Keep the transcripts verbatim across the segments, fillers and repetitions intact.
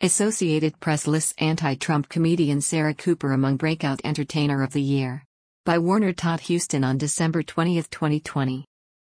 Associated Press lists anti-Trump comedian Sarah Cooper among Breakout Entertainer of the Year. By Warner Todd Huston on December twentieth, twenty twenty.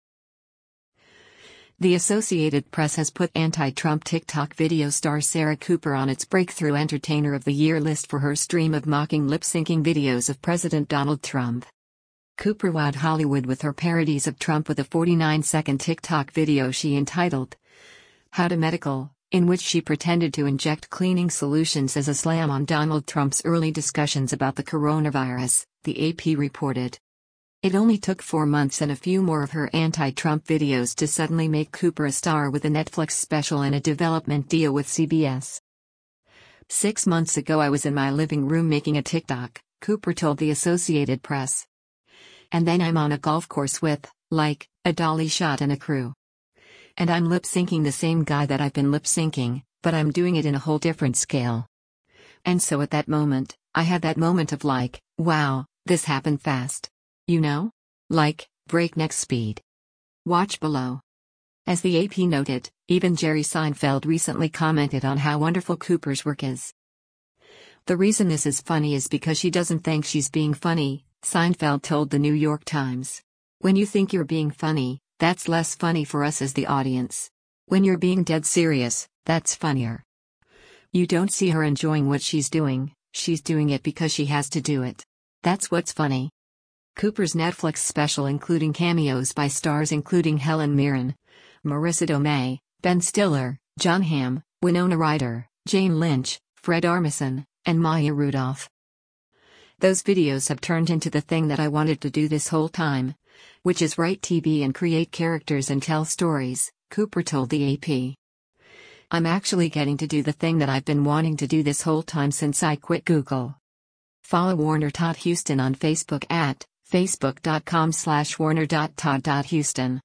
The Associated Press has put anti-Trump TikTok video star Sarah Cooper on its Breakthrough Entertainer of the Year list for her stream of mocking lip-syncing videos of President Donald Trump. Cooper wowed Hollywood with her parodies of Trump with a forty-nine second TikTok video she entitled How to Medical, in which she pretended to inject cleaning solutions as a slam on Donald Trump's early discussions about the coronavirus, the A P reported. It only took four months and a few more of her anti-Trump videos to suddenly make Cooper a star with a Netflix special and a development deal with C B S. Six months ago I was in my living room making a TikTok, Cooper told the Associated Press. And then I'm on a golf course with, like, a dolly shot and a crew. And I'm lip-syncing the same guy that I've been lip-syncing, but I'm doing it in a whole different scale. And so at that moment, I had that moment of like, wow, this happened fast. You know? Like, breakneck speed. Watch below. As the A P noted, even Jerry Seinfeld recently commented on how wonderful Cooper's work is. The reason this is funny is because she doesn't think she's being funny, Seinfeld told the New York Times. When you think you're being funny, that's less funny for us as the audience. When you're being dead serious, that's funnier. You don't see her enjoying what she's doing, she's doing it because she has to do it. That's what's funny. Cooper's Netflix special including cameos by stars including Helen Mirren, Marissa Tomei, Ben Stiller, Jon Hamm, Winona Ryder, Jane Lynch, Fred Armisen, and Maya Rudolph. Those videos have turned into the thing that I wanted to do this whole time, which is write T V and create characters and tell stories, Cooper told the A P. I'm actually getting to do the thing that I've been wanting to do this whole time since I quit Google. Follow Warner Todd Huston on Facebook at facebook dot com slash warner dot todd dot huston.